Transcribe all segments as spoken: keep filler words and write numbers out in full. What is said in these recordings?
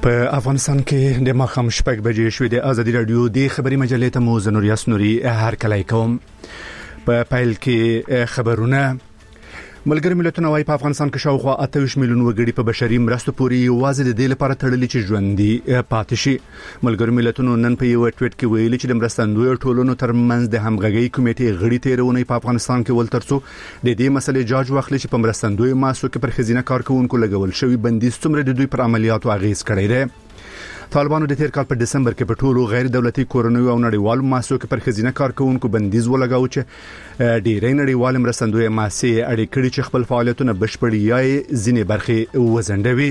په افغانستان کې د ماښام شپږ بجې شوې د ازادي رادیو د خبري مجلې ته مو زنور یاسنوري هر کله کوم په پایل کې خبرونه. ملګری ملتونه وايي په افغانستان کې شاوخوا اته ویشت میلیون وګړي په بشري مرستو پورې یوازې د دې لپاره تړلي چې ژوندۍ پاتې شي. ملګری ملتونو نن په یو ټویټ کې ویلي چې د مرستندوی ټولنو ترمنځ د همغږي کمیټې غړي تیرونه په افغانستان کې ول ترڅو د دې مسلې جاج واخلي چې په مرستندوی ماسو کې پر خزینه کارکونکو لګول شوی بندیز څومره د دوی پر عملیاتو اغیز کړی دی. طالبانو د تیر کال په دسمبر کې په ټولو غیر دولتي کورنیو او نړیوالو ماسو کې پر خزینه کارکونکو بندیز ولګاو چې ډیری نړیوال مرستندوی ماسې اړې کړي چې خپل فعالیتونه بشپړي یا ځینې برخې وزندوي.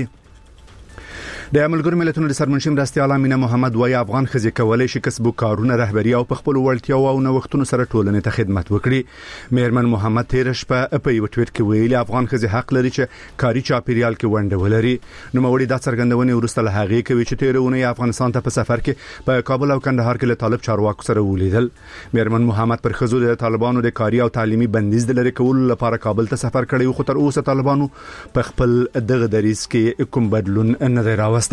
د ملګرو ملتونو د سرمنشي مرستیال امینه محمد وايي افغان ښځې کولای شي کسب کارونه رهبري او په خپل وړتیا او نوښتونو سره ټولنې ته خدمت وکړي. میرمن محمد تیرش په په یو ټویټ کې ویلي افغان ښځې حق لري چې کاري چاپیریال کې ونډه ولري. نو موري د څرګندونې ورسته له هغه کوي چې تیرونه افغانستان ته په سفر کې په کابل او کندهار کې له طالب چارواکو سره ولیدل. میرمن محمد پر ښځو د طالبانو د کاري او تعلیمي بندیز د لری کولو لپاره کابل ته سفر کړی خو تر اوسه طالبانو په خپل دغه دریس کې کوم بدلون نه دی راوستی.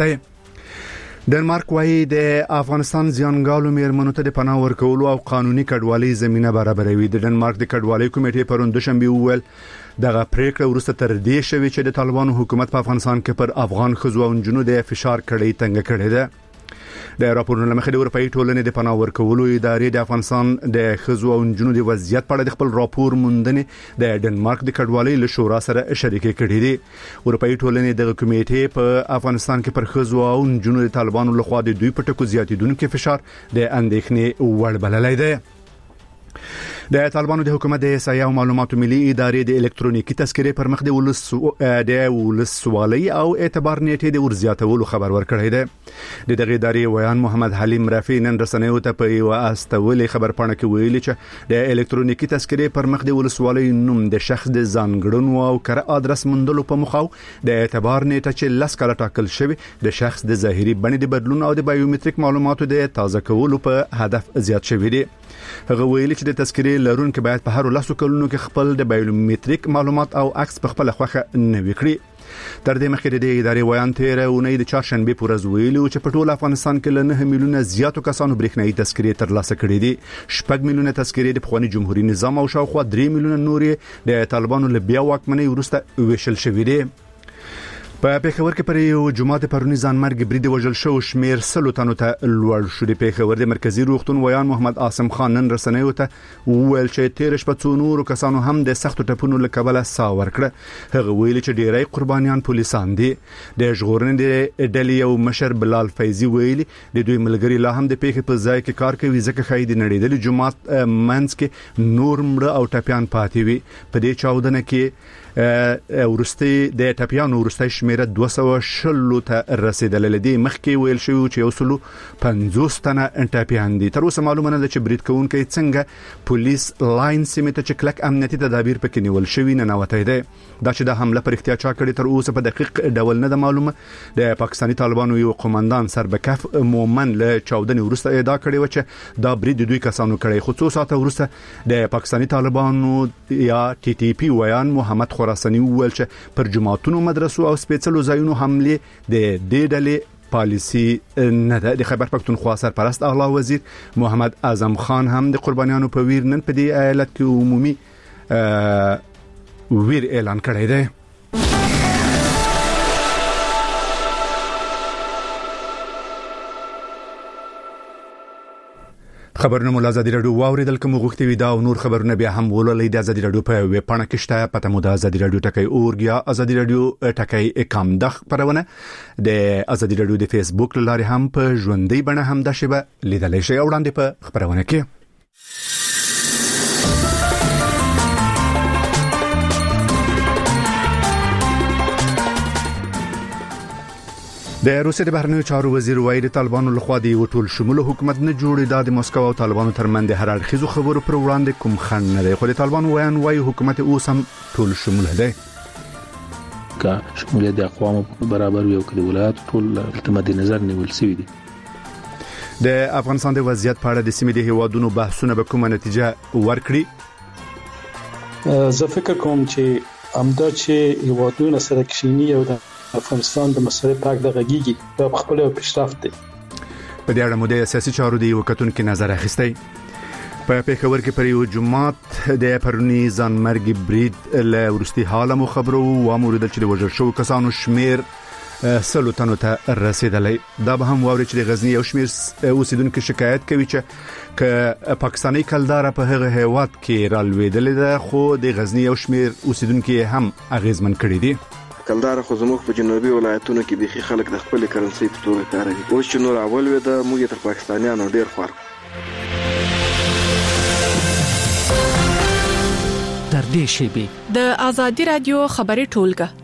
ډنمارک وايي د افغانستان ځانګړو میرمنو ته د پناه ورکولو او قانوني کډوالۍ زمينه برابروي. د ډنمارک د کډوالۍ کمیټې پرون دوشنبه وویل دغه پریکړه ورسته تر دې شوې چې د طالبانو حکومت په افغانستان کې پر افغان ښځو او نجونو د فشار کړۍ تنګ کړې ده. د راپورونو لمخې د اروپאי ټولنې د پناه ورکولو ادارې د افغانستان د ښځو او نجونو د وضعیت په اړه د خپل راپور موندنې د ډنمارک د کډوالۍ له شورا سره شریک کړي دي. اروپאי ټولنې د کمیټې په افغانستان کې پر ښځو او نجونو د طالبانو لخوا د دوی په ټکو زیاتیدونکو فشار د اندېښنې وړ بللی دی. د طالبانو د حکومت د احصایې او معلوماتو ملي ادارې د الکترونیکي تذکرې پر مخ د ولس د ولسوالۍ او اعتبار نیټې د ورزياتولو خبر ورکړی دی. د دغه ادارې ویان محمد حلیم رفیع نن رسنیو ته په یو استولې خبر پاڼه کې ویلي چې د الکترونیکي تذکرې پر مخ د ولسوالۍ نوم د شخص د ځانګړنو او کر ادرس موندلو په مخاو د اعتبار نیټه چې لاس کله ټاکل شوی د شخص د ظاهري بڼې د بدلون او د بایومټریک معلوماتو د تازه کولو په هدف زیات شوی دی. هغه ویلي چې د تذکرې لرونکو باید په هر لاسو کلونو کې خپل د بایومټریک معلومات او عکس په خپل خوخه نوي کړي. تر دې مخکې د ادارې ویان تیر اونۍ د چهارشنبه پر ورځ ویلي چې په ټول افغانستان کې له نه میلیونه زیاتو کسانو برېښنايي تذکرې ترلاسه کړې دي. شپږ میلیونه تذکرې د پخوانی جمهوریت نظام او شاوخوا درې میلیونه نورې د طالبانو له بیا واکمنۍ وروسته ویشل شوې دي. په پیښور کې پر یو جمعه پرونی ځانمرګ برید وژل شو شمیر سلو تنو ته لوړ شو. د پیښور د مرکزی روغتون ویان محمد عاصم خان نن رسنیو ته وویل چې تیر شپه څو نورو کسانو هم د سختو ټپونو له کبله سا ورکړه. هغه ویلي چې ډیری قربانیان پولیسان دي. د ژغورنې د ډلې یو مشر بلال فیضی ویلي د دوی ملګری لا هم د پیښې په ځای کې کار کوي ځکه خای د نړیدل جمعه منځ کې نور مړه او ټپيان پاتې وي. په دې چاودنه کې ورستي د ټپيانو ورستي شمیره دوه سوه شل ته رسیدلې دي. مخکې ویل شوی چې یوسلو پنځوس تنه ټپيان دي. تر اوسه معلومه نه ده چې برید کوونکي څنګه پولیس لاین سیمه ته چې کلک امنیتي تدابیر پکې نیول شوی نه نوته دي. دا چې د حمله پر احتیاط چا کړی تر اوسه په دقیق ډول نه ده معلومه. د پاکستاني طالبانو یو قومندان سربکف مومن له چاودنې ورسته ادعا کړې و چې دا برید دوی کسانو کړی. خو څو ساعته ورسته د پاکستاني طالبانو یا ټي ټي پی ویان محمد خراساني وویل چې پر جماعتونو مدرسو او سپېڅلو ځایونو حمله د دې ډلې پالیسی نه ده. د خیبر پښتونخوا سرپرست اعلی وزیر محمد اعظم خان هم د قربانیانو په ویر نن په دې ایالت کې عمومي ویر اعلان کړی دی. خبرونه مو ازادي رادیو واوریدل کوم غوښتي وي دا او نور خبرونه بیا هم ولولې د ازادي رادیو په ویب پاڼه کې شته. پته مو د ازادي رادیو ټکی اورګ یا ازادي رادیو ټکی کم د خبرونه د ازادي رادیو د فیسبوک لارې هم په ژوندۍ بڼه هم د شبه لیدلای شي. وړاندې په خبرونه کې د روسیې د بهرنیو چارو وزیر وايي د طالبانو لخوا د یو ټول شموله حکومت نه جوړېدا د مسکو او طالبانو ترمنځ هر اړخیزو خبرو پر وړاندې کوم خنډ نه دی. خو د طالبانو ویان وايي حکومت اوس هم ټول شموله دی. کا شمولیت د اقوامو برابر یو کلی ولایت ټول مد نظر نیول شوی دی. د افغانستان د وضعیت په اړه د سیمې د هیوادونو بحثونه به کومه نتیجه ورکړي؟ زه فکر کوم چې امدا چې هیوادونه سره کښینی او د افغانستان د مسلې پاک د غږیږي دا په خپل پیشرفت دی. په دې اړه مو د سیاسي چارو دی وکټونکو نظر اخیستی. په پیښور کې پر یو جمعات د پرونی ځانمرګي برید له ورستي حاله مو خبرو او موریدل چې د وژل شو کسانو شمیر سلو تنو ته رسیدلی. دا به هم واوري چې د غزنی یو شمیر اوسیدونکو شکایت کوي چې ک پاکستانی کلدار په هغه هیواد کې رالویدل ده خو د غزنی یو شمیر اوسیدونکو هم اغیزمن کړي دي. کلدار خو زموږ په جنوبي ولایتونو کې بيخي خلک د خپل کرنسي په توګه کاروي. اوس چې نور اول وي د موږ تر پاکستانیانو ډیر خور تر دې شی د آزادي رادیو خبري ټولګه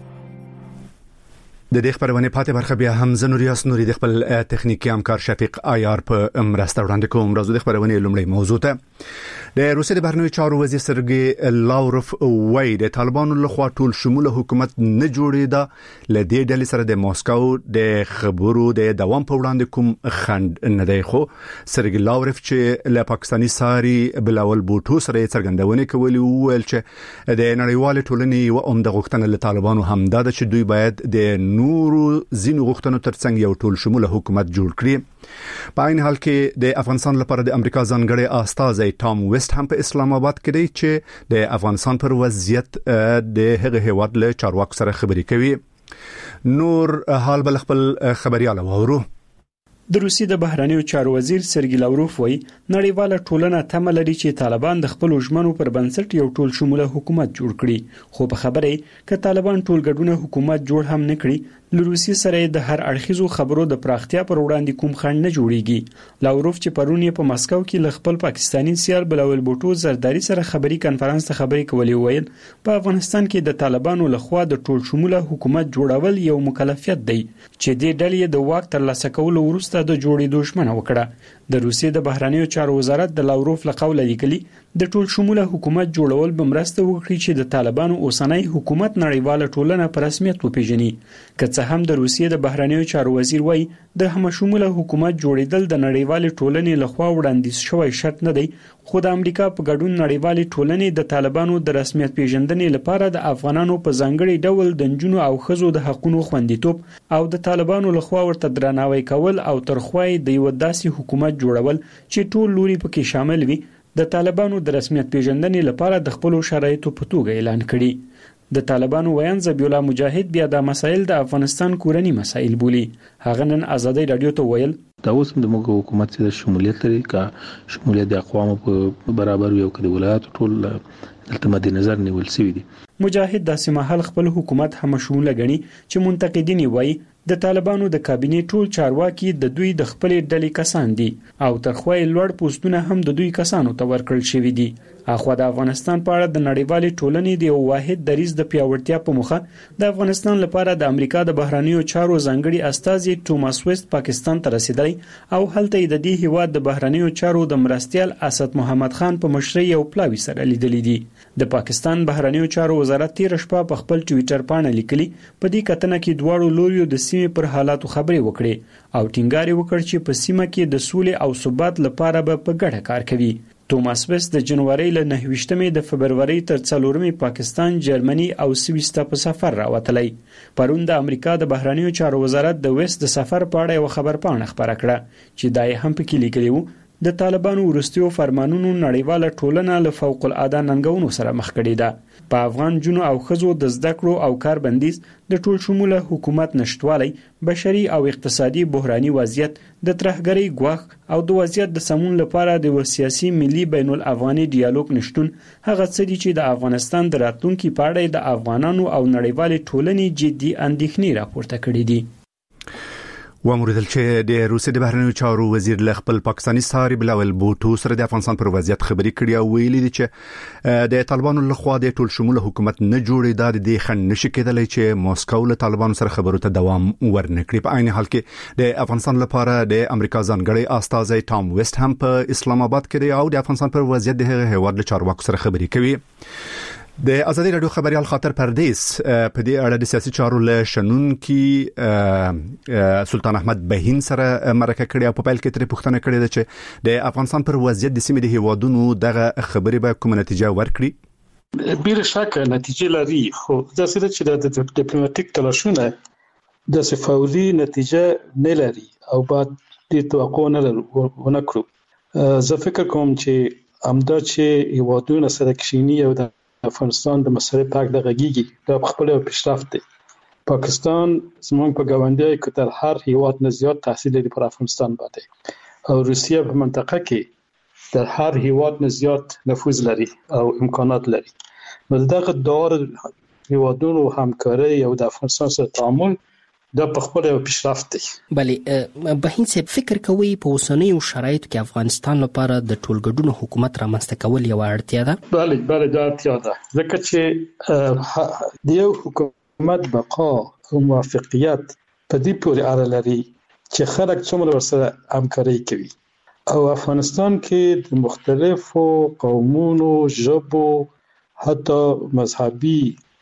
د دې خبرونه پاتې برخه بیا هم زنوریاس نوري د خپل تخنیکی همکار شفیق آیار په مرسته وړاندې کوم. راځو د خبرونه لومړی موضوع ته. د روسیې د بهرنیو چارو وزیر سرګي لاوروف وایي د طالبانو لخوا ټول شموله حکومت نه جوړیدا لدې ډلې سره د ماسکو د خبرو د دوام په وړاندې کوم خند نه دی. خو سرګي لاوروف چې له پاکستاني ساري بلاول بوټو سره څرګندونه کوي ویل چې د نړیوال ټولنې یو عمده غوښتنه له طالبانو هم دا چې دوی باید د نورو زینو غوښتنو ترڅنګ یو ټول شموله حکومت جوړ کړي. په عین حال کې د افغانستان لپاره د امریکا ځانګړي استازی ټام ویسټ هم په اسلام آباد کې دی چې د افغانستان پر وضعیت د هغه هیواد له چارواکو سره خبرې کوي. نور حال بل خپل خبريال وورو. د روسیې د بهرنیو چارو وزیر سرګي لاوروف وایي نړیواله ټولنه تمه لري چې طالبان د خپل ژمنو پر بنسټ یو ټول شموله حکومت جوړ کړي. خو په خبره کې طالبان ټول ګډونه حکومت جوړ هم نه کړي له روسیې سره د هر اړخیزو خبرو د پراختیا پر وړاندې کوم خنډ نه جوړیږي. لاوروف چې پرونی په مسکو کې له خپل پاکستانی سیال بلاول بوټو زرداری سره خبري کانفرنس ته خبري کولې ویل په افغانستان کې د طالبانو لخوا د ټول شموله حکومت جوړول یو مکلفیت دی چې د ډلې د واک ترلاسه کولو وروسته د جوړېدو ژمنه وکړه. د روسیې د بهرنیو چارو وزارت د لاوروف لقول لیکلي د ټول شموله حکومت جوړول به مرسته وکړي چې د طالبانو اوسنۍ حکومت نړیواله ټولنه په رسمیت وپیژني. که څه هم د روسیې د بهرنیو چارو وزیر وایي د هم شموله حکومت جوړیدل د نړیوال ټولنې لخوا وړاندیز شوی شرط نه دی، خو د امریکا په ګډون نړیوال ټولنې د طالبانو د رسمیت پیژندنې لپاره د افغانانو په ځانګړي ډول د نجونو او ښځو د حقوقو خوندیتوب او د طالبانو لخوا ورته درناوی کول او ترخوای د یو داسې حکومت جوړول چې ټول لوري پکې شامل وي د طالبانو د رسمیت پیژندنې لپاره د خپل شرایطو په توګه اعلان کړي. د طالبانو ویان ذبیح الله مجاهد بیا د مسایل د افغانستان کورنی مسایل بولی. هغه نن آزادۍ رادیو ته ویل دا اوس د موږ حکومت د شمولیت لري کا شمولیت د اقوامو په برابر یو کړي ولایت ټول دلته مد نظر نیول شوی دی. مجاهد د سیمه خپل حکومت هم شموله غني چې منتقدین وایي د طالبانو د کابینې ټول چارواکي د دوی د خپل ډلې کسان دي او ترخوای لوړ پوسټونه هم د دوی کسانو ته ورکړل شوی دي. اخو د افغانستان په اړه د نړیوالې ټولنې د یو واحد دریځ د پیاوړتیا په مخه د افغانستان لپاره د امریکا د بهرنیو چارو ځانګړي استازي ټوماس ویسټ پاکستان ته رسیدلی او هلته د دې هیواد د بهرنیو چارو د مرستیال اسد محمد خان په مشرۍ یو پلاوی سره لیدلی دي. د پاکستان بهرنیو چارو وزارت تیر شپه په خپل ټوئیټر باندې لیکلي په دې کتنه کې دواړو لوریو د سیمې پر حالاتو خبرې وکړي او ټینګار وکړ چې په سیمه کې د سولې او ثبات لپاره به په ګډه کار کوي. توماس ویسټ د جنوري له نهه د فبرवरी تر څلورمې پاکستان، جرمني او سویس ته په سفر راوتلی. پرون د امریکا د بهرنیو چارو وزارت د ویسټ د سفر په اړه یو خبر پاڼه خبره کړه چې دای هم پکې لیکلی وو د طالبانو ورستیو فرمانونو نړیواله ټولنه له فوق العاده ننګونو سره مخ کړي ده. په افغان جنو او خزو د زده کړو او کار بندیز، د ټول شموله حکومت نشټوالی، بشري او اقتصادي بحراني وضعیت، د ترهګرۍ ګواښ او د وضعیت د سمون لپاره د سیاسي ملي بین الافغاني ډیالوګ نشټون هغه څه دي چې د افغانستان د راتلونکي په اړه د افغانانو او نړیوالې ټولنې جدي اندېښنې راپورته کړې دي. واموریدل چې د روسیې د بهرنیو چارو وزیر له خپل پاکستاني ساري بلاول بوټو سره د افغانستان پر وضعیت خبري کړي او ویلي دي چې د طالبانو لخوا د ټول شموله حکومت نه جوړېدا د خنډ نشي کېدلی چې ماسکو له طالبانو سره خبرو ته دوام ورنکړي. په عین حال کې د افغانستان لپاره د امریکا ځانګړي استازی ټام ویسټ هم په اسلام آباد کې دی او د افغانستان پر وضعیت د هغه هیواد له چارواکو سره خبري کوي. د آزادۍ رادیو خبريال خاطر پردیس په دې اړه د سیاسي چارو له شنونکي سلطان احمد بهین سره مرکه کړې او په پیل کې ترې پوښتنه کړې ده چې د افغانستان پر وضعیت د سیمې د هیوادونو دغه خبرې به کومه نتیجه ورکړي. بیر شک نتیجه لري، خو دا سره چې د ډیپلوماټیک تلاشونه د فوري نتیجه نه لري او بعد د توقع نه ونکړو. زه فکر کوم چې امدا چې هیوادونه سره کشینی او د افغانستان د مسلې پاک د غږیږي د خپل پیشرفت دی. پاکستان زموږ په ګاونډي کې تر هر هیواد نه زیات تاثیر لري پر افغانستان باندې او روسیه په منطقه کې تر هر هیواد نه زیات نفوذ لري او امکانات لري. نو دغه دور هیوادونو همکاري او د افغانستان سره تعامل د په خپل پیشرفت دی. بلې بهین صاحب فکر کوي په اوسنیو شرایطو کې افغانستان لپاره د ټولګډونو حکومت رامنځته کول یو اړتیا ده؟ بله بله دا اړتیا ده، ځکه چې د یو حکومت بقا او موافقیت په دې پورې اړه لري چې خلک څومره ورسره همکاري کوي. او افغانستان کې د مختلفو قومونو، ژبو، حتی مذهبي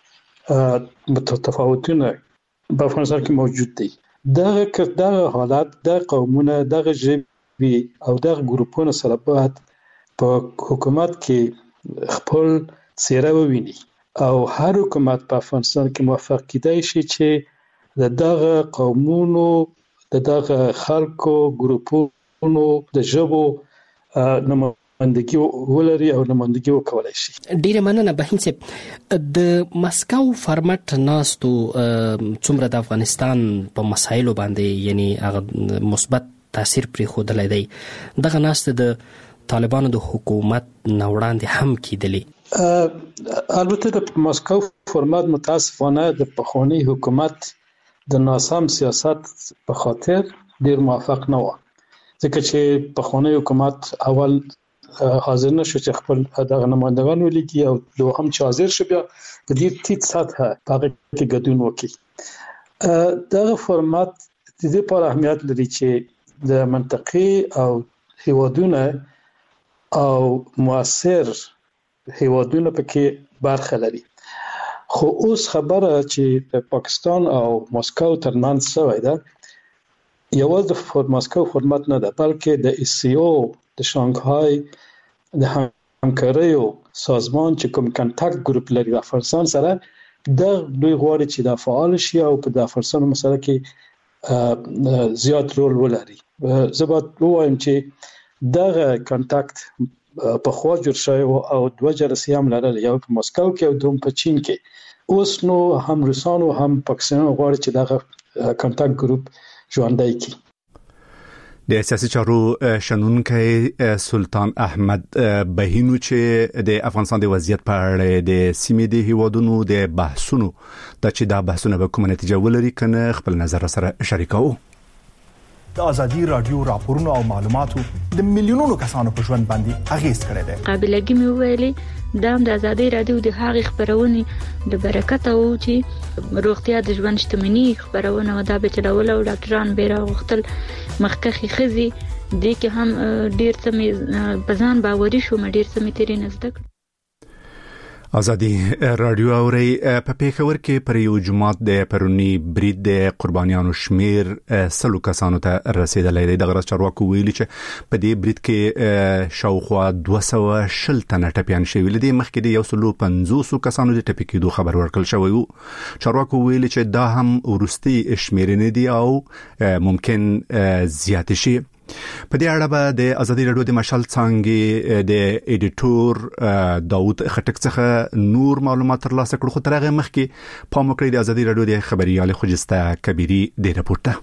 متفاوتونه په افغانستان کې موجود دي. دغه دغه حالات د قومونه، دغه ژبې او دغه ګروپونو سره باید په حکومت کې خپل څیره وویني او هر حکومت په افغانستان کې موفق کیدای شي چې دغه قومونو، دغه خلکو، ګروپونو، د ژبو نمائندګي ولري او نمائندګي وکولای شي. ډیره مننه بهین صاحب. د مسکو فارمټ ناستو څومره د افغانستان په مسایلو باندې یعنی هغه مثبت تاثیر پرې خودلای دی. دغه ناست د طالبانو د حکومت نوړاندې هم کیدلی. البته د مسکو فارمټ متاسفانه د پخوانی حکومت د ناسم سیاست په خاطر ډیر موافق نه و، ځکه چې پخوانی حکومت اول حاضر نشو چې خپل دغه نمائندگان ولیکي او دوهم چې حاضر شو بیا په دې ټیټ سطحه هغه کې ګډون وکړي. دغه فارمټ د دې لپاره اهمیت لري چې د منطقي او هیوادونه او موثر هیوادونه پکې برخه لري. خو اوس خبره چې د پاکستان او مسکو ترمنځ شوې ده یوازې د مسکو فارمټ نه ده، بلکې د ای سی او، د شانګهای د همکاریو سازمان چې کوم کانټاکټ ګروپ لري د افغانستان سره، د دوی غواړي چې د فعال شي او په د افغانستان مسله کې زیات رول ولري. زه به وایم چې دغه کانټاکټ په خوا جوړ شوی او دوه جلسې هم لرل، یو په مسکو کې او دوم په چین کې. اوس نو هم روسانو هم پاکستانیانو غواړي چې دغه کانټاکټ ګروپ ژوندی کړي. د سیاسي چارو شنونکي سلطان احمد بهینو چې د افغانستان د وضعیت په اړه د سیمې د هیوادونو د بحثونو د چې دا بحثونه به کومه نتیجه ولري کنه خپل نظر سره شریکاو. د ازادي رادیو راپورونو او معلوماتو د میلیونونو کسانو په ژوند باندې اغیز کړی دی. قابلیت مې ویلي دا د ازادي رادیو د هغې خبرونه د برکت او چې روغتیا د ژوند شتمنۍ خبرونه دا به چلول او ډاکټران به راغختل مخکخي خزي د کې هم ډیر څه مې بزان باوري شو مې ډیر څه مې تیرې نزدک. ازادي رادیو اوري په پیښور کې پر یو جمعات د پرونی برید د قربانیانو شمیر سلو کسانو ته رسیدلی دی. د غرض چارواکو ویلي چې په دې برید کې شاوخوا دوه سوه شل تنه ټپیان شوي دي. مخکې د یو سلو پنځوس کسانو د ټپي کېدو خبر ورکړل شوی و. چارواکو ویلي چې دا هم وروستي شمیرنې دي او ممکن زیات شي. په دې اړه به د ازادي رادیو د مشال څانګې د ایډیټور داوود خټک څخه نور معلومات ترلاسه کړو، خو تر هغه مخکې پام وکړئ د ازادي رادیو د خبريال خجسته کبيري د راپورته.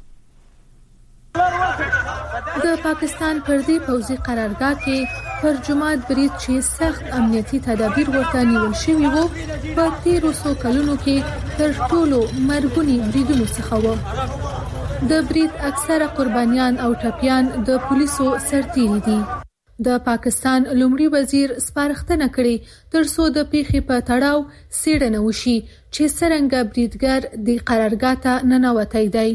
د پاکستان پر دې پوځي قرارګاه کې پر جماعت برید چې سخت امنیتي تدابیر ورته نیول شوي وو په تیرو څو کلونو کې تر ټولو مرګوني بریدونو څخه وو. د برید اکثره قربانیان او ټپیان د پولیسو سرتیري دي. د پاکستان لومړي وزیر سپارښتنه کړې ترڅو د پیښې په تړاو څېړنه وشي چې څرنګه بریدګر د قرارګاه ته ننوتی دی.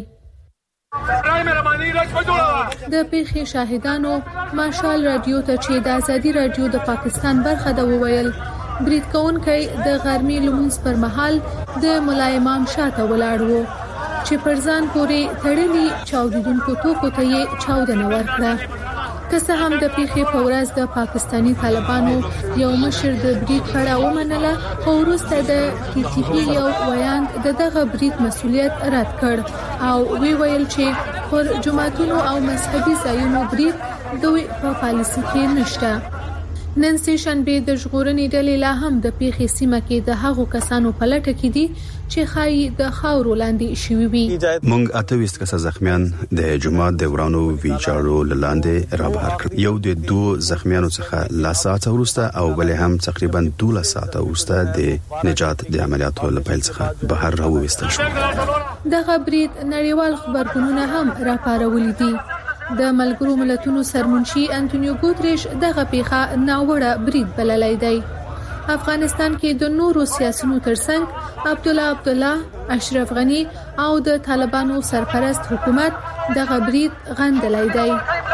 د پیښې شاهدانو مشال رادیو ته چې د ازادي رادیو د پاکستان برخه ده وویل برید کوونکی د غرمې لمونځ پر مهال د ملا امام شاته ولاړ و چې پر ځان پورې تړلي چاودیدونکو توکو ته یې چاودنه ورکړه. که څه هم د پیښې په ورځ د پاکستانی طالبانو یو مشر د بریټ پړه ومنله، خو وروسته د ټي ټي پی یو ویاند د دغه بریټ مسولیت رد کړ او وی ویل چې پر جماعتونو او مذهبي ځایونو بریټ دوی په پالیسي کې نشته. نن سه شنبه د ژغورنې ډلې لا هم د پیښې سیمه کې د هغو کسانو په لټه کې دي چې خای د خاورو لاندې شوي وي. مونږ اته ویشت کسه زخمیان د جماعت د ورانو ویچارو لاندې را بهر کړ. یو د دوه زخمیانو څخه لا ساعت وروسته او بل هم تقریبا دوه ساعت وروسته د نجات د عملیاتو لپاره څخه بهر راوويستل شو. دغه برید نړیوال خبرګونونه هم راپارولې دي. د ملګرو ملتونو سرمنشي انټونیو ګوتریش دغه پیښه ناوړه برید بللی دی. افغانستان کې د نورو سیاسيونو ترڅنګ عبدالله عبدالله، اشرف غنی او د طالبانو سرپرست حکومت دغه برید غندلی دی.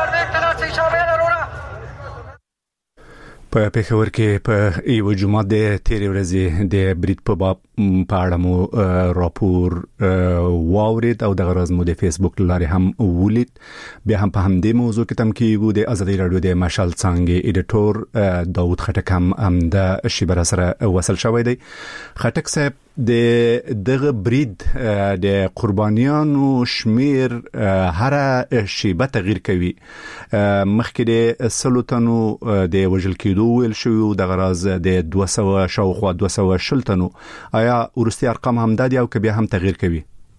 په پېښور کې په یو جمعه د تیرې ورځې د برید په باب په اړه مو راپور واورید او د غرض مو د فیسبوک لارې هم ولید. بیا هم په همدې موضوع کې تم کېږو. د آزادي رادیو د مشال څانګې ایډیټور داوود خټک هم هم د شیبر سره وصل شوی دی. خټک صاحب، د دغه برید د قربانیانو شمیر هر شیبه تغییر کوي. مخکې د سلوتنو د وژل کېدو ویل شوی د غرض د دوه سوه شاوخوا دوه سوه شل تنو. آیا ورستي ارقام هم د یو کبه هم تغییر کوي؟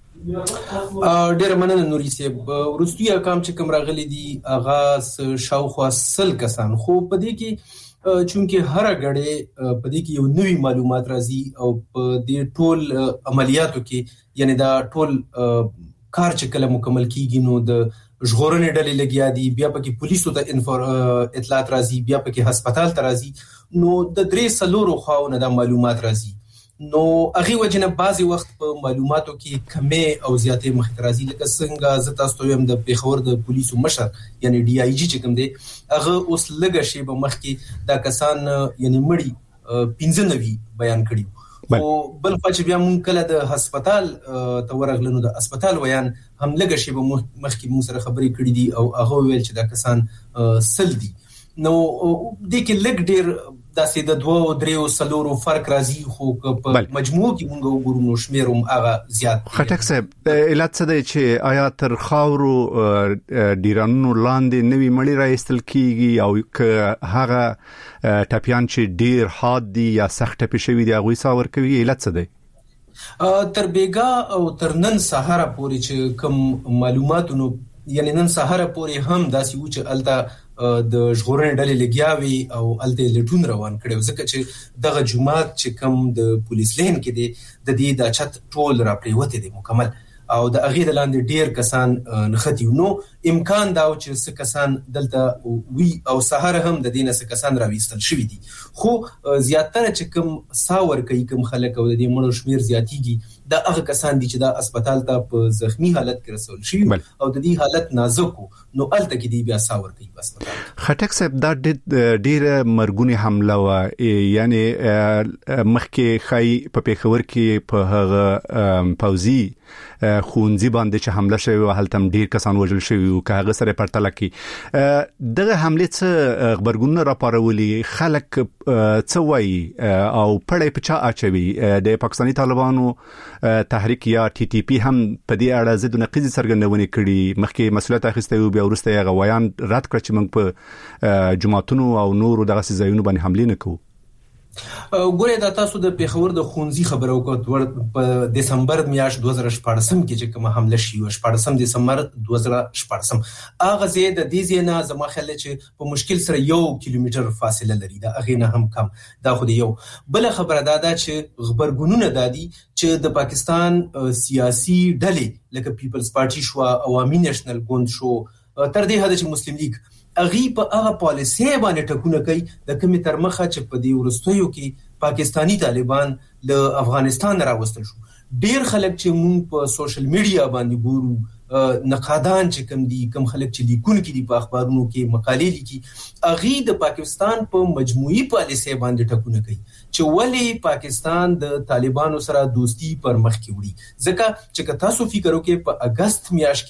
ډېر مننه نوري صاحب. ورستي ارقام چې کوم راغلي دي هغه شاوخوا سل کسان، خو په دې کې چونکه هر غړي په دې کې یو نوې معلومات راځي او په دې ټول عملیاتو کې یعنی دا ټول کار چې کله مکمل کیږي نو د ژغورنې ډلې لګیا دي، بیا پکې پولیسو ته اطلاعات راځي، بیا پکې هسپتال ته راځي، نو د درې سلورو خواونه دا معلومات راځي. نو هغه وجنه بعضي وخت په معلوماتو کې کمې او زیاتې مخ راځي. لکه څنګه زه تاسو ته یم د پیښور د پولیسو مشر یعنی ډي آی جی چې کوم دی هغه اوس لږه شی به مخ کې دا کسان یعنی مړي پنځه نوي بیان کړي، او بل پچ بیا مونږ کله د هسپتال ته ورغلو د هسپتال ویان هم لږه شی به مخ کې مونږ سره خبرې کړې دي او هغه ویل چې دا کسان سل دي. نو د کې لږ ډیر داسې د دوه او دریو سلورو فرق راځي، خو په مجموع کې موږ وګورو نو شمیر هم هغه زیات. خټک صاحب، علت څه دی چې آیا تر خاورو ډیرانو لاندې نوی مړی راایستل کیږي او که هغه ټاپیان چې ډیر حاد دي یا سخت ټپي شوي دي هغوی ساور کوي؟ علت څه دی؟ تر بیګا او تر نن سهار پورې چې کوم معلوماتونو یعنی نن سهار پورې هم داسې و چې الته د ژغورنې ډلې لګیاوي او الته لټون روان کړي، ځکه چې دغه جماعت چې کوم د پولیس لین کې دی د دې د چت ټول را پریوته دي مکمل او د اغې د لاندې ډیر کسان نختی. نو امکان دا چې څه کسان دلته وی او سهار هم د دینه څه کسان راويستل شوی دي، خو زیاتره چې کوم ساور کوي کوم خلک او د دې مړو شمیر زیاتیږي دا هغه کسان دي چې دا هسپتال ته په زخمی حالت کې رسول شي او د دې حالت نازک نو الته کې دی بیا ساور کوي بس. خټک صاحب، دا ډیره مرګونی حمله و، یعنی مخکې خای په پیښور کې په هغه پوزي خونځي باندې چې حمله شوی و هلته ډیر کسان وژل شوی او که هغه سره پرتله کی دغه حمله څه خبرګون راپارولي، خلک څه وایي او پړې پچا اچوي؟ د پاکستاني طالبانو تحریک یا ټي ټي پی هم په دې اړه زید نقیز څرګندونه کړي، مخکې مسؤلیت اخیسته او بیا ورسته هغه ویان رد کړ چې موږ په جماعتونو او نورو دغه ځایونو باندې حمله نه کوو. ګوره دا تاسو د پیښور د خونځي خبرو کوت په دسمبر میاشت دوه زره شپږم کې چې کومه حمله شوه شپږم دسمبر دوه زره شپږم اغه زه د دې زینا زما خیال چې په مشکل سره یو کیلومتر فاصله لري، دا اغه نه هم کم. دا خو یو بل خبره دا ده چې خبرګونونه دادي چې د پاکستان سیاسي ډلې لکه پیپلز پارټي شو، عوامي نېشنل ګوند شو، تر دې حد چې مسلم لیگ اغي په هغه پالیسي باندې ټکونه کوي د کمی تر مخه چې په دې ورستیو کې پاکستانی طالبان له افغانستان راوستل شو. ډیر خلک چې مونږ په سوشل میډیا باندې ګورو نقادان چې کم دي کم خلک چې لیکون کې دي په اخبارونو کې مقالې لیکي اغي د پاکستان په مجموعي پالیسي باندې ټکونه کوي چې ولی پاکستان د طالبانو سره دوستی پر مخ کې وړي. ځکه چې تاسو فکر وکړئ په اگست میاشت کې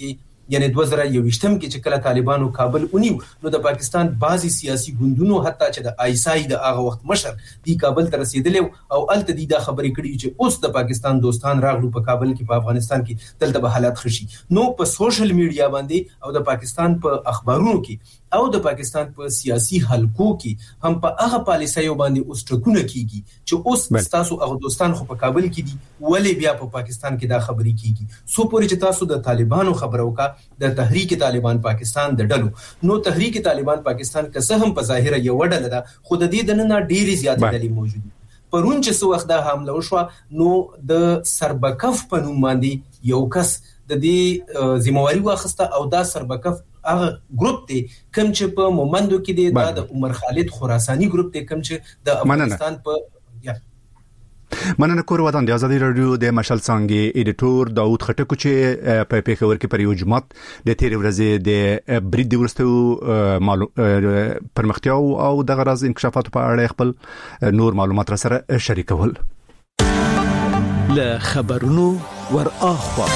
یعنی دوه زره یوویشتم کې چې کله طالبانو کابل ونیو نو د پاکستان بعضي سیاسي ګوندونو حتی چې د آیسای د هغه وخت مشر دی کابل ته رسیدلی او الته دی د خبرې کړي چې اوس د پاکستان دوستان راغلو په کابل کې په افغانستان کې دلته به حالات خشي. نو په سوشل میډیا باندې او د پاکستان په اخبارونو کې او د پاکستان په سیاسي حلقو کې هم په هغه پالیسیو باندې اوس ټکونه کیږي چې اوس تاسو هغه دوستان خو په کابل کې دي ولې بیا په پاکستان کې دا خبرې کیږي. سو پورې چې تاسو د طالبانو خبرو کا د تحریک طالبان پاکستان د ډلو نو تحریک طالبان پاکستان که څه هم په ظاهر یو ډله ده خو د دې د نه ډېری زیات ډلې موجود دي. پرون چې څو وخت دا حمله وشو نو د سربکف په نوم باندې یو کس د دې ذمہواری واخسته او دا سربکف هغه ګروپ دی کوم چې په مومندو کې دی دا د عمر خالد خراساني ګروپ دی کوم چې د افغانستان په یا مننه کور ودان د ازادي رادیو د مشال څنګه ایډیټور داوود خټکو چې په پیښور کې پر یو جمعه د تیر ورځې د برید ورستو پرمختیاو او د غرض انکشافات په اړه خپل نور معلومات را سره شریکول. له خبرونو ور اخوا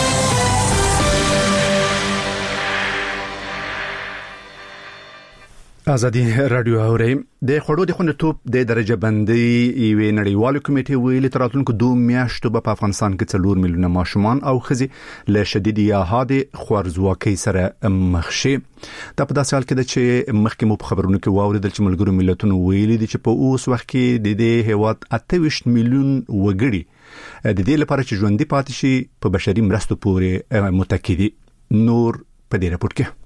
ازادي رادیو اوري د خړو د خوندتوب د درجه بندي یوې نړیوالو کمیټې ویلي تر راتلونکو دوه میاشتو په افغانستان کې څلور میلیونه ماشومان او ښځې له شدید یا حاد خوارزواکۍ سره مخ شي. دا په داسې حال کې ده چې مخکې مو په خبرونو کې واوریدل چې ملګرو ملتونو ویلي دي چې په اوس وخت کې د دې هیواد اته ویشت میلیون وګړي د دې لپاره چې ژوندۍ پاتې شي په بشري مرستو پورې متکی دي. نور په دې راپور کې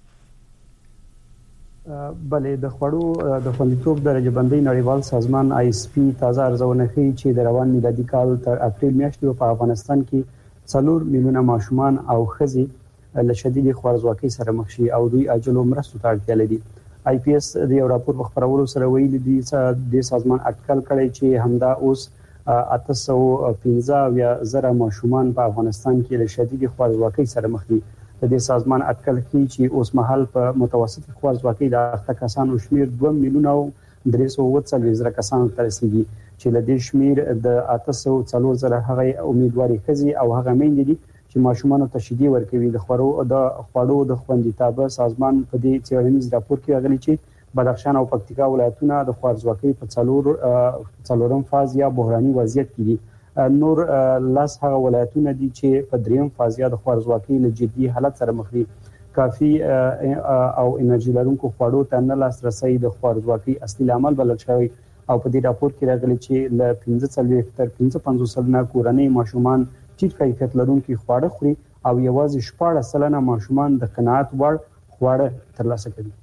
بلې د خړو د خوندیتوب درجه بندي نړیوال سازمان آی اس پی تازه ارزونه کوي چې د روان میلادي کال تر اپریل میاشتې په افغانستان کې څلور میلیونه ماشومان او ښځې له شدید خوارزواکۍ سره مخ شي او دوی اجلو مرستو ته اړتیا لري. آی پی اس د یو راپور په خبرولو سره ویلي دي چې د سازمان اټکل کړی چې همدا اوس اته سوه پنځه یا زره ماشومان په افغانستان کې له شدید خوارزواکۍ سره مخ دي. د دې سازمان اټکل کوي چې اوس مهال په متوسط خوارزواکۍ د اخته کسانو شمیر دوه میلیونه او درې سوه اووه څلوېښت زره کسانو ته رسیدي چې له دې شمیر د اته سوه څلور زره هغه امیدواري ښځې او هغه میندې دي چې ماشومانو ته شیدې ورکوي. د خورو د خوړو د خوندیتابه سازمان په دې څېړنیز راپور کې راغلي چې بدخشان او پکتیکا ولایتونه د خوارزواکۍ په څلور څلورم فاز یا بحراني وضعیت کې دي. نور لاس هغه ولایتونه دي چې په دریم فاز یا د خوارزواکۍ له جدي حالت سره مخ دي. کافي او انرژي لرونکو خوړو ته نه لاسرسي د خوارزواکۍ اصلي عامل بلل شوی او په دې راپور کې راغلي چې له پنځه څلوېښت تر پنځه پنځوس سلنه کورنۍ ماشومان ټیټ کیفیت لرونکي خواړه خوري او یوازې شپاړس سلنه ماشومان د قناعت وړ خواړه ترلاسه کوي.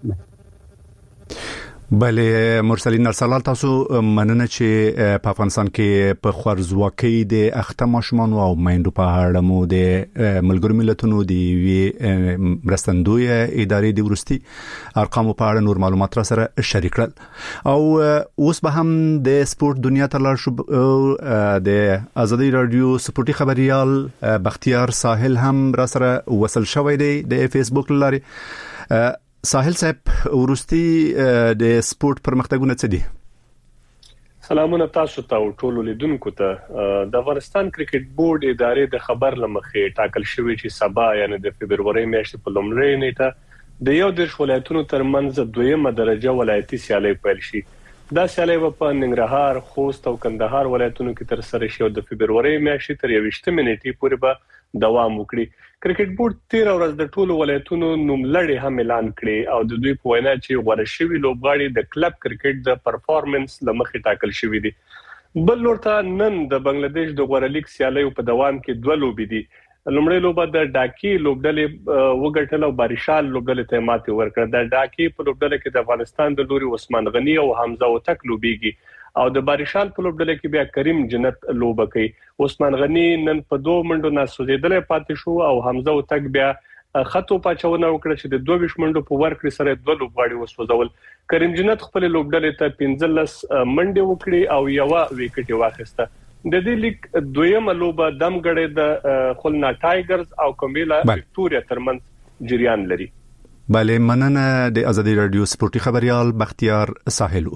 بله مرسلین ارسلال تاسو مننه چې په افغانستان کې په خوارزواکۍ د اخته ماشومان او میندو په اړه مو د ملګرو ملتونو د وی مرستندوی ادارې د ورستي ارقام په اړه نور معلومات را سره شریک کړل او اوس به هم د سپورت دنیا ته لاړ شو. د ازادي رادیو سپورتي خبريال بختیار ساحل هم را سره وصل شوی دی د فیسبوک لاري. ساحل صاحب ورستي د سپورت پرمختګونه څه دي؟ سلامونه تاسو ته او ټولو لیدونکو ته. د افغانستان کرکټ بورډ ادارې د خبر لمخې ټاکل شوی چې سبا یعنی د فبرवरी میاشتې په لومړۍ نیټه د یو د ولایتونو ترمنځ دویمه درجه ولایتي سیالي پیل شي. دا سیالي په ننګرهار، خوست او کندهار ولایتونو کې تر سره شي او د فبرवरी میاشتې تر یوویشتمې نیټې پورې به دوام وکړي. کرکټ بورډ تیر ورځ د ټولو ولایتونو نوملړي هم اعلان کړي او د دوی په وینا چې غوړه شوی لوبغاړي د کلب کرکټ د پرفارمنس لمخې ټاکل شوی دي. بل ورته نن د بنگلاديش د غوړه لیګ سیالي په دوام کې دوه لوبې دي. لومړی لوبه د ډاکی لوبډلې وګټل او باریشال لوبډلې ته ماتې ورکړه. د ډاکی په لوبډلې کې د افغانستان د لوري عثمان غنی او حمزه وتک لوبيږي او د باریشال په لوبډلې کې بیا کریم جنت لوبه کوي. عثمان غنی نن په دوه منډو ناسوزیدل پاتې شو او حمزه وتک بیا خطو پاچونه وکړه چې د دوه ویش منډو په ورکړې سره دوه لوبغاړي وسوځول. کریم جنت خپل لوبډلې ته پنځلس منډې وکړي او یو وکټ واخیسته. د دې لیګ دویمه لوبه دمګړې د خلنا ټایګرز او کومیلا وکټوريا ترمنځ جریان لري. بله مننه د ازادي رادیو سپورتي خبريال بختیار ساحلو.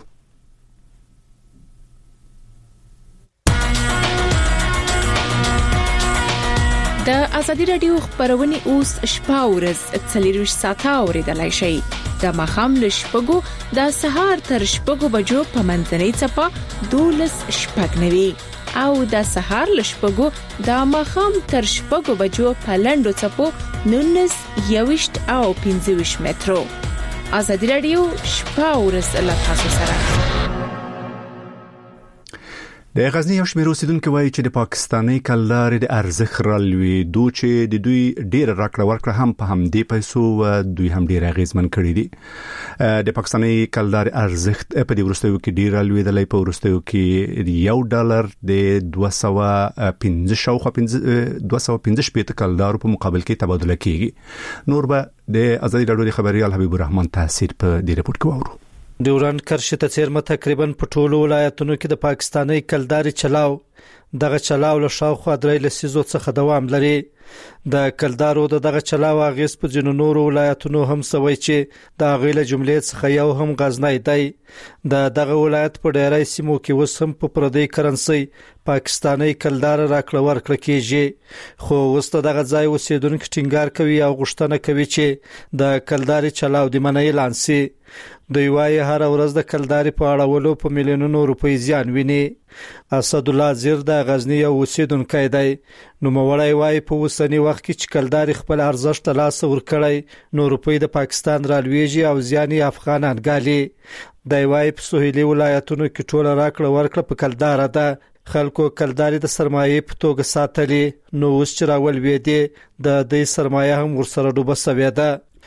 د ازادي رادیو خبرونه اوس شپه ورځ څلور ساعته اوریدلای شئ د مخام لشپګو د سهار تر شپګو بجو په منځنۍ چپا دولس شپګنوي او د سهار لشپګو د مخام تر شپګو بجو په لندو چپو نونس یوشت او پنځوش مترو. ازادي رادیو شپه ورځ له تاسو سره. د غزنی یو شمېر اوسیدونکو وایي چې د پاکستاني کلدار د ارزښت رالوي دوی چې د دوی ډیر راکړه ورکړه هم په همدې پیسو دوی هم ډیر اغیزمن کړی دي. د پاکستاني کلدار ارزښت په دې ورستیو کې ډیر رالوي د لای په ورستیو کې یو ډالر د دوه سوه پنځه شاوخوا دوه سوه پنځه شپږ کلدار په مقابل کې تبادله کیږي. نور به د ازادي رادیو د خبريال حبیب الرحمن تاثیر په دې رپورت کې وورو. ډیورند کرښې ته څیرمه تقریبا په ټولو ولایتونو کې د پاکستاني کلداري چلاو دغه چلاو له شاوخوا درې لسیزو څخه دوام لري. د کلدارو د دغه چلاو اغیز په جنو نورو ولایتونو هم سوي چې د غیله جملې څخه یو هم غزنی دی. د دغه ولایت په ډیری سیمو کې اوس هم په پردي کرنسي پاکستاني کلدار راکړه ورکړه کیږي، خو اوس دغه ځای اوسیدونکو ټینګار کوي او غوښتنه کوي چې د کلداري چلاو د منې لانسي. دوی وايي هر ورځ د کلداري په اړولو په میلیونونو روپۍ زیان ویني. اسد الله زیر د غزنی یو اوسیدونکی دی. نو موړی وايي په اوسنی وخت کې چې کلداري خپل ارزښت لاس ورکړی نو روپۍ د پاکستان رالويږي او زیان افغانان ګالي. دی وايي په سوهیلي ولایتونو کې ټول راکړه ورکړه په کلدار ده. خلکو کلداري د سرمایې په توګه ساتلي، نو اوس چې راول وېدي د دې سرمایه هم ورسره ډوبه سوې ده.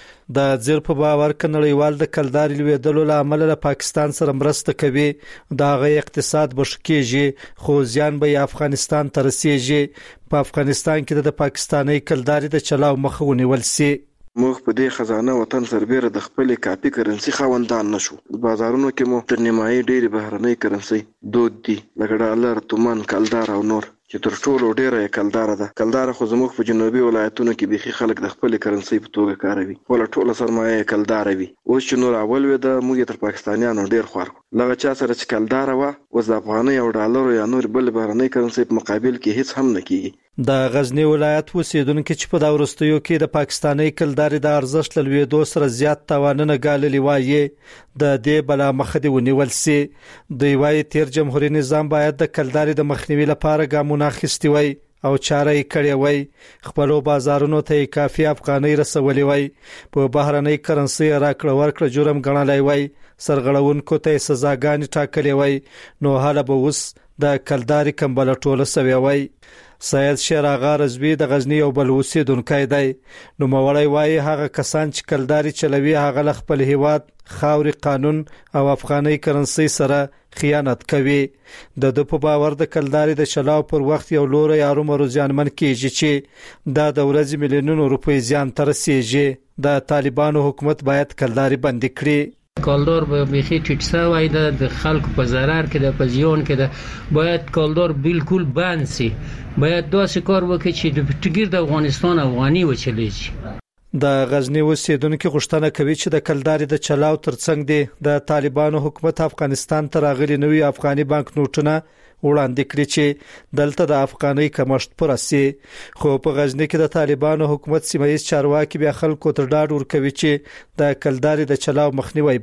د زیر په باور کنړیوال د کلداري لویدلو لامل له پاکستان سره مرسته کوي، دا غي اقتصاد بشکیږي خو زیان به افغانستان ته رسیږي. په افغانستان کې د پاکستاني کلداري د چلاو مخه ونیول سي. موږ په دې خزانه وطن سربېره د خپل کاپی کرنسي خاوندان نشو. بازارونو کې مو تر نیمایي ډېری بهرنۍ کرنسي دود دي لکه ډالر، تومان، کلدار او نور چې تر ټولو ډیره کلدار ده. کلدار خو زموږ په جنوبي ولایتونو کې بيخي خلک د خپل کرنسي په توګه کاروي، ول ټوله سرمایه کلدار وي. اوس چې نور اول وي د موږ تر پاکستانیانو ډیر خوار لږه چا سره چې کلدار و اوس د افغاني او ډالر یا نور بل بهرنۍ کرنسي په مقابل کې هیڅ هم نه کیږي. د غزنی ولایت اوسیدونکو چې په دا ورستیو کې د پاکستاني کلداري د ارزښت لویدو سره زیات توانونه غالي وایي د دې بلا مخه دی ونیول سي. د وایي تیر جمهوریت نظام باید د کلداري د مخنیوي لپاره ګامونه اخیستي وای او چاره یې کړې وای، خپل بازارونو ته کافي افغاني رسولې وای، په بهرنۍ کرنسي راکړه ورکړه جرم ګڼلای وای، سرغړونکو ته سزاګانې ټاکلې وای، نو حالا به اوس د کلداري کمبل ټوله سوي وای. سید شیر آغا رضوی د غزنی یو بل اوسیدونکی دی. نو موړی وایي هغه کسان چې کلداري چلوي هغه خپل هیواد، خاوري، قانون او افغاني کرنسي سره خیانت کوي. د د په باور د کلداري د چلاو پر وخت یو لوري ارومرو ځانمن کیږي چې دا د ورځې میلیونونو روپۍ زیان تر رسیږي. د طالبانو حکومت باید کلداري بند کړي. کلدار به بخی ټیټسا وای د خلکو په zarar کې د پزیون کې د باید کلدار بالکل بند سي. باید داسې کار وکړي چې د ټګیر د افغانستان افغاني وچلېږي. د غزنی اوسیدونکو غوښتنه کوي چې د کلداري د چلاو ترڅنګ دی د طالبانو حکومت افغانستان ته راغلي نوي افغاني بانک نوټونه وړاندې کړی چې دلته د افغاني کمښت پر سي. خو په غزنی کې د طالبانو حکومت سیمایي چارواکي بیا خلکو ته ډاډ ورکوي چې د کلداري د چلاو مخنیوي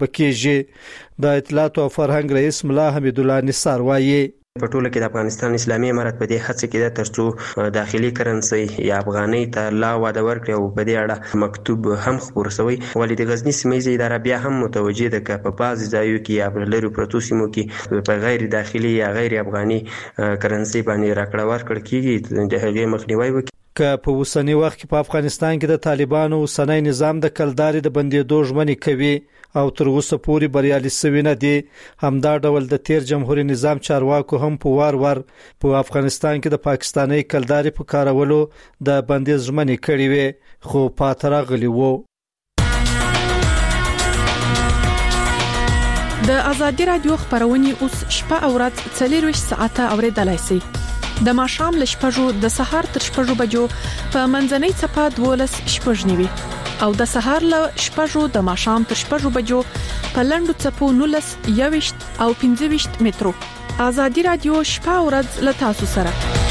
وکړي. د اطلاعات او فرهنګ رئیس ملا حمید الله نثار وایي په ټوله کې د افغانستان اسلامي امارت په دې هڅه کې د ترڅو داخلي کرنسي یا افغاني ته لا واده ورکړي او په دې اړه مکتوب هم خبر شوی. ولې د غزنی سیمې اداره بیا هم متوجه ده چې په بعض ځایونو کې یا لري پروتو سیمو کې په غیر داخلي یا غیر افغاني کرنسي باندې راکړه ورکړه کیږي د هغې مخنیوي وکړي. که په اوسنی وخت کې په افغانستان کې د طالبانو اوسنی نظام د کلداري د بندیدو ژمنې کوي او تر اوسه پورې بریالي سوي نه دي. همدا ډول د تیر جمهوریت نظام چارواکو هم په وار وار په افغانستان کې د پاکستاني کلداري په کارولو د بندیز ژمنې کړې وي خو پاتره غلي وو. د ازادي رادیو خبرونه اوس شپه او ورځ څلور ساعته اوریدلای شئ. د ماښام ل شپږو د سهار تر شپږو بجو په منځنۍ چپا دولس شپږنیوي او د سهار ل شپږو د ماښام تر شپږو بجو په لندو چپو نولس یوشت او پنځه ویشت مترو. ازادي رادیو شپه او ورځ له تاسو سره.